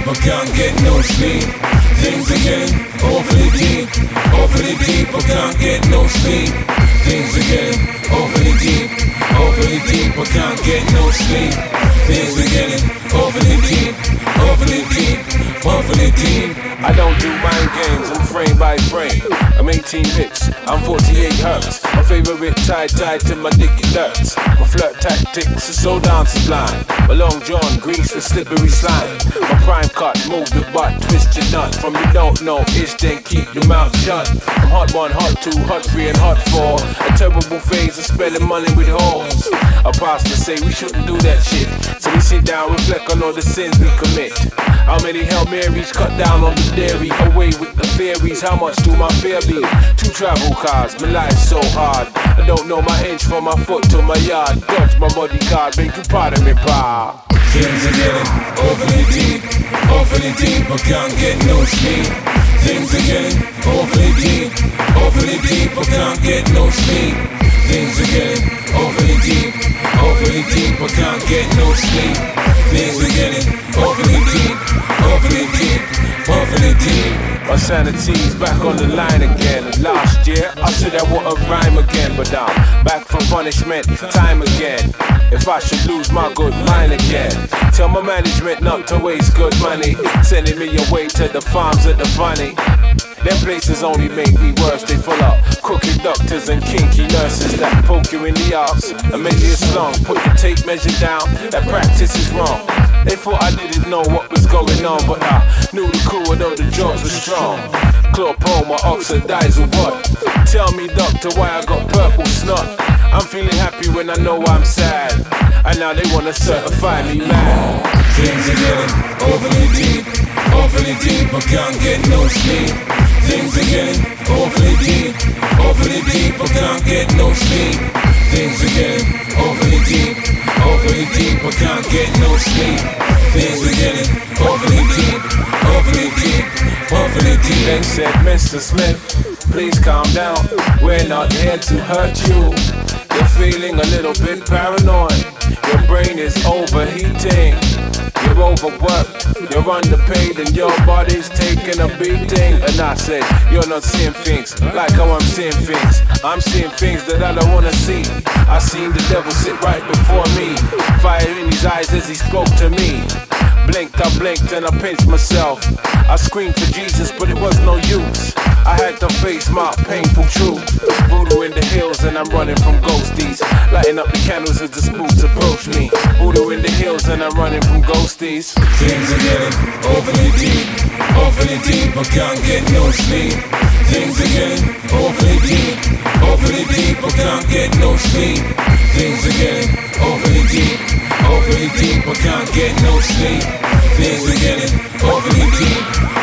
deep, I can't get no sleep. Things are getting awfully deep, I can't get no sleep. Things are getting awfully deep, I can't get no sleep. Things are getting awfully deep, awfully deep. I don't do mind games, I'm frame by frame. I'm 18 bits, I'm 48 hertz. My favorite tied to my dick, it hurts. My flirt tactics are so down sublime. My long john grease with slippery slime. My prime cut, move the butt, twist your nut. From you don't know, itch then keep your mouth shut. I'm hot 1, hot 2, hot 3 and hot 4. A terrible phase of spending money with hoes. Our pastor say we shouldn't do that shit. So we sit down, reflect on all the sins we commit. How many Hail Marys cut down on the dairy? Away with the fairies, how much do my fare be? 2 travel cars, my life's so hard. I don't know my inch from my foot to my yard. Dodge my bodyguard, make you part of me, pa. Things are getting awfully deep, I can't get no sleep. Things are getting awfully deep, I can't get no sleep. Things are getting awfully deep, I can't get no sleep. Things are getting awfully deep, awfully deep. My sanity's back on the line again. Last year, I said I want a rhyme again, but I'm back for punishment, time again. If I should lose my good mind again, tell my management not to waste good money, sending me away to the farms of the funny. Them places only make me worse. They full up crooked doctors and kinky nurses that poke you in the arse and measure your slung. Put the tape measure down, that practice is wrong. They thought I didn't know what was going on, but I knew the crew and know the drugs were strong. Chloroform or oxidize or what? Tell me, doctor, why I got purple snot. I'm feeling happy when I know I'm sad, and now they wanna certify me mad. Things are getting awfully deep, I can't get no sleep. Things are getting awfully deep, I can't get no sleep. Things are getting awfully deep, I can't get no sleep. Things are getting awfully deep, awfully deep. Then said Mr. Smith, please calm down, we're not here to hurt you. You're feeling a little bit paranoid, your brain is overheating. You're overworked, you're underpaid, and your body's taking a beating. And I said, you're not seeing things like how I'm seeing things. I'm seeing things that I don't wanna see. I seen the devil sit right before me, fire in his eyes as he spoke to me. I blinked and I pinched myself. I screamed for Jesus, but it was no use. I had to face my painful truth. Voodoo in the hills and I'm running from ghosties. Lighting up the candles as the spooks approach me. Voodoo in the hills and I'm running from ghosties. Things are getting awfully deep, I can't get no sleep. Things are getting awfully deep, I can't get no sleep. Things are getting awfully deep, I can't get no sleep. Things are getting awfully deep,